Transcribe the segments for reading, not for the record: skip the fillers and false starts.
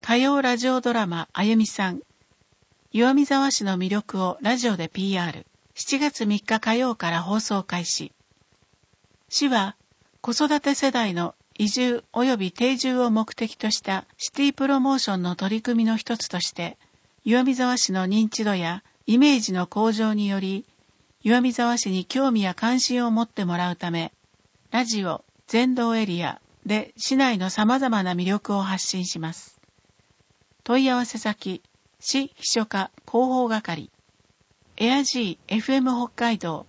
火曜ラジオドラマあゆみさん。岩見沢市の魅力をラジオで PR。7月3日火曜から放送開始。市は子育て世代の移住及び定住を目的としたシティプロモーションの取り組みの一つとして、岩見沢市の認知度やイメージの向上により、岩見沢市に興味や関心を持ってもらうため、ラジオ全道エリアで市内の様々な魅力を発信します。問い合わせ先、市秘書課広報係、エア G FM 北海道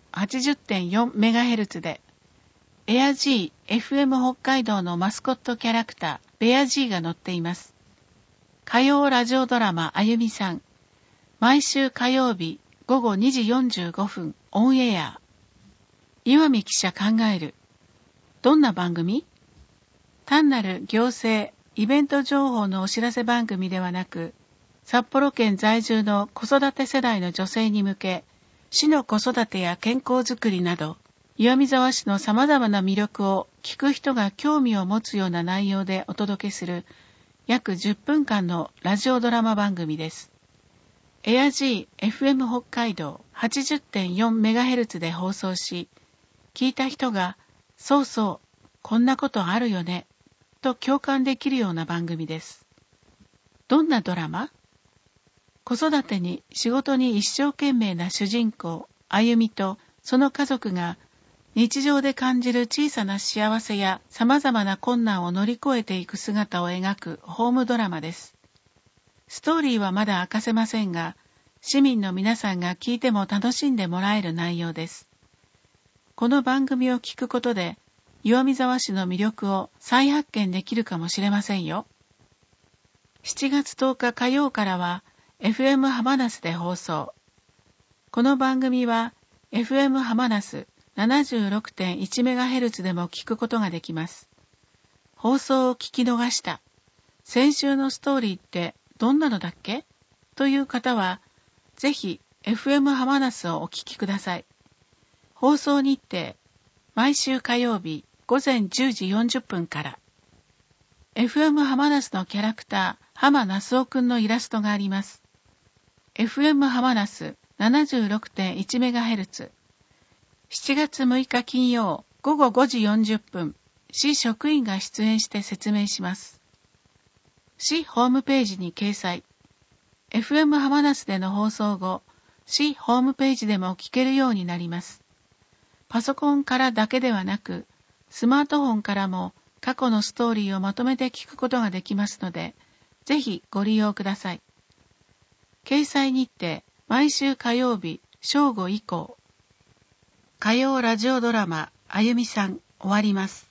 80.4MHz で、エア G FM 北海道のマスコットキャラクター、ベア G が載っています。火曜ラジオドラマあゆみさん。毎週火曜日午後2時45分オンエア。岩見記者考える。どんな番組？単なる行政、イベント情報のお知らせ番組ではなく、札幌県在住の子育て世代の女性に向け、市の子育てや健康づくりなど、岩見沢市の様々な魅力を聞く人が興味を持つような内容でお届けする約10分間のラジオドラマ番組です。エア G FM 北海道 80.4MHz で放送し、聞いた人が、そうそう、こんなことあるよね、と共感できるような番組です。どんなドラマ？子育てに仕事に一生懸命な主人公、あゆみとその家族が日常で感じる小さな幸せや様々な困難を乗り越えていく姿を描くホームドラマです。ストーリーはまだ明かせませんが、市民の皆さんが聞いても楽しんでもらえる内容です。この番組を聞くことで、岩見沢市の魅力を再発見できるかもしれませんよ。7月10日火曜からは FM 浜那須で放送。この番組は FM 浜那須 76.1MHz でも聞くことができます。放送を聞き逃した。先週のストーリーってどんなのだっけ？という方は、ぜひ FM 浜那須をお聞きください。放送日程、毎週火曜日午前10時40分から。FM 浜那須のキャラクター、浜那須夫くんのイラストがあります。FM 浜那須 76.1MHz。7月6日金曜午後5時40分、市職員が出演して説明します。市ホームページに掲載。FM 浜那須での放送後、市ホームページでも聞けるようになります。パソコンからだけではなく、スマートフォンからも過去のストーリーをまとめて聞くことができますので、ぜひご利用ください。掲載日程、毎週火曜日正午以降。火曜ラジオドラマ、あゆみさん、終わります。